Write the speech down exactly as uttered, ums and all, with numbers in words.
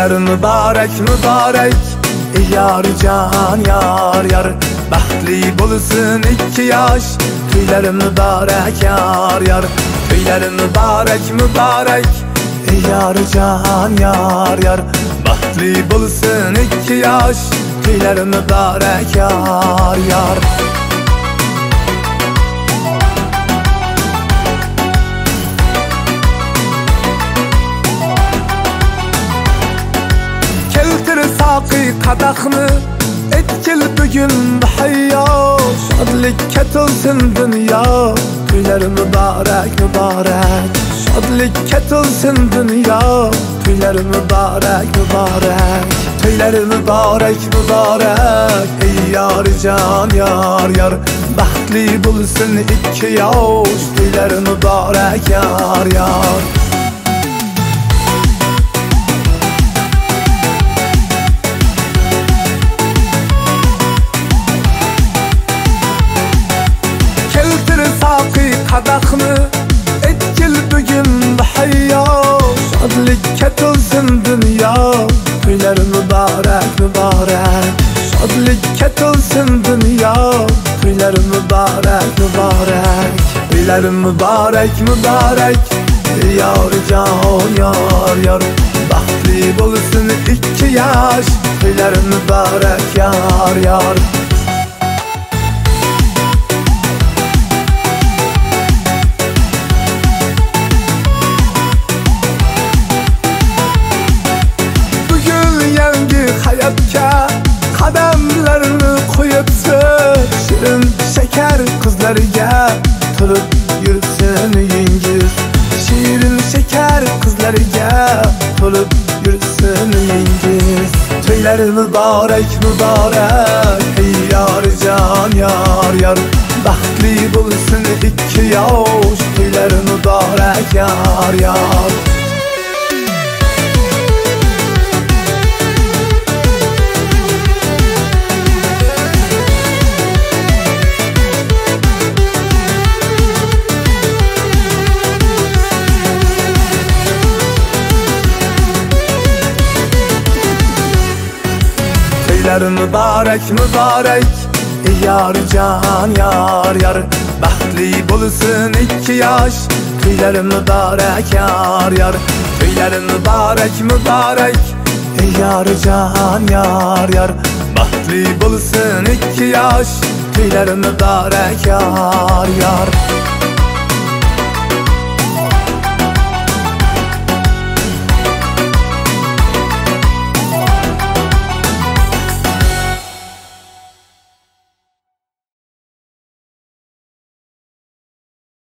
Töyler mübarek mübarek, yar can yar yar. Baxtli bulsun iki yaş, töyler mübarek yar yar. Töyler mübarek mübarek, yar can yar yar. Baxtli bulsun iki yaş, töyler mübarek yar yar. Saqi qadaqni etkil bugün hayyo, şadlik ketilsin dünya. Töyler mübarek mübarek, şadlik ketilsin dünya. Töyler mübarek mübarek, töyler mübarek mübarek, ey yar can yar yar. Baxtli bulsun iki yaş, töyler mübarek yar yar. Qadaqni etkil bugün hayyo, şadlik ketilsin dünya. Töyler mübarek mübarek, şadlik ketilsin dünya. Töyler mübarek mübarek, töyler mübarek mübarek, yar can yar yar. Baxtli bulsun iki yaş, töyler mübarek yar yar. Hayatga qadamlarni qo'yibsiz, shirin shakar qizlarga to'lib yursin uyingiz. Shirin shakar qizlarga to'lib yursin uyingiz. Töyler mübarek mübarek, ey yar can yar yar. Baxtli bulsun iki yaş, töyler mübarek yar yar. Töyler mübarek mübarek, yar can yar yar. Baxtli bulsun iki yaş, töyler mübarek yar yar. Töyler mübarek mübarek, yar can yar yar. Baxtli bulsun iki yaş, töyler mübarek yar yar.